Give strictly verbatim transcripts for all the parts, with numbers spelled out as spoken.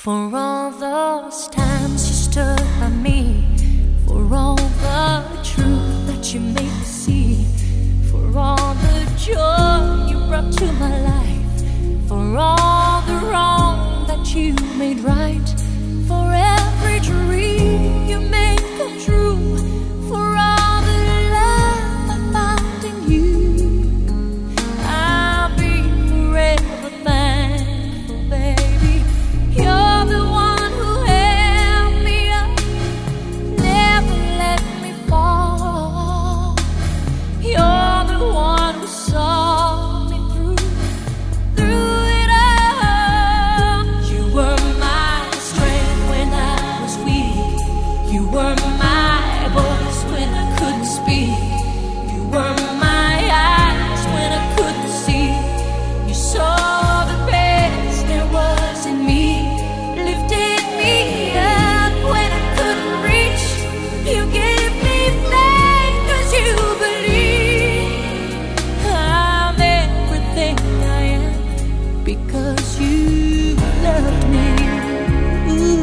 For all those times you stood by me, for all the truth that you made me see, for all the joy you brought to my life, for all the wrong that you made right, for every dream you made come true, for all the love I found in you. I'll be forever thankful, baby. You're the one who held me up, never let me fall. You're the one who saw me through, through it all. You were my strength when I was weak. You were my voice when I couldn't speak. You were my eyes when I couldn't see. You saw the best there was in me, lifted me up when I couldn't reach. You gave me faith 'cause you believe I'm everything I am because you loved me. Ooh,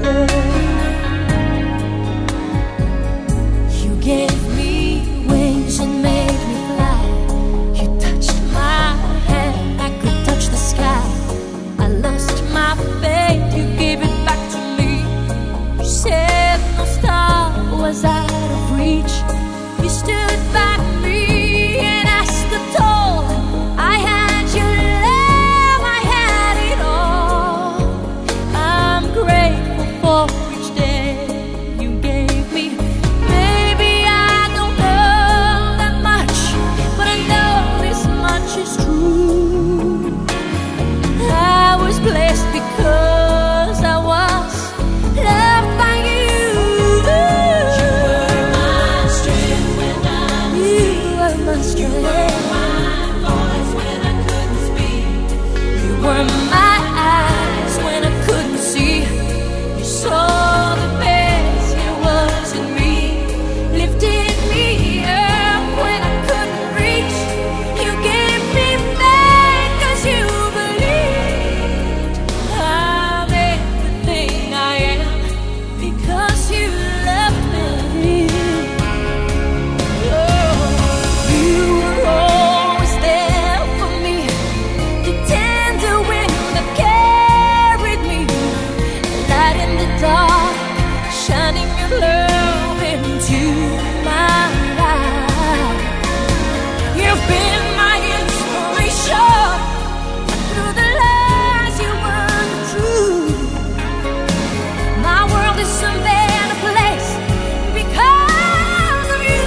you gave me wings and made me fly. You touched my hand, I could touch the sky. I lost my faith, you gave it back to me. You said no star was out of reach. You stood by me and I stood tall. I had your love, I had it all. I'm grateful for each day you gave me. Maybe I don't know that much, but I know this much is true. I was blessed because I was loved by you. You were my strength when I was weak. You were my strength. You were my voice when I couldn't speak. You were my eyes when I couldn't see. You saw the best there was in me, lifted me up when I couldn't reach. You gave me faith 'cause you believed I'm everything I am because you loved me. Oh, you were always there for me, the tender wind that carried me, light in the dark, shining your love into my life. You've been my inspiration through the lies you weren't true. My world is a better place because of you.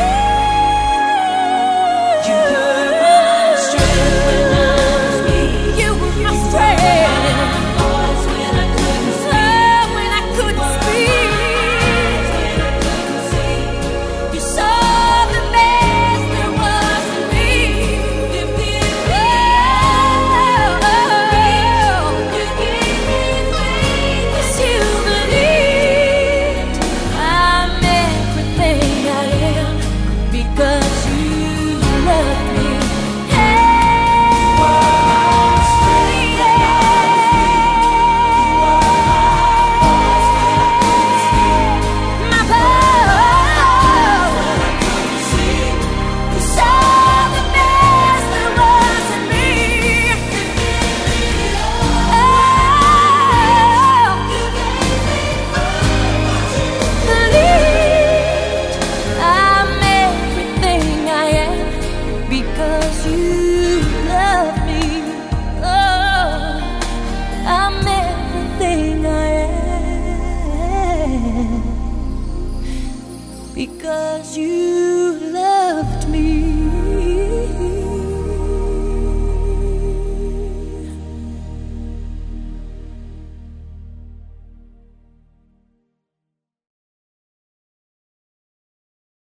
You were my strength when I was weak. You were my strength. Voice when I couldn't speak. When I couldn't speak. You saw the best there was in me. Lifted me up. You gave me faith 'cause you believed I'm everything I am because you loved me. My power. You saw the best there was in me. Believed I'm everything I am because you love me. Oh, I'm everything I am because you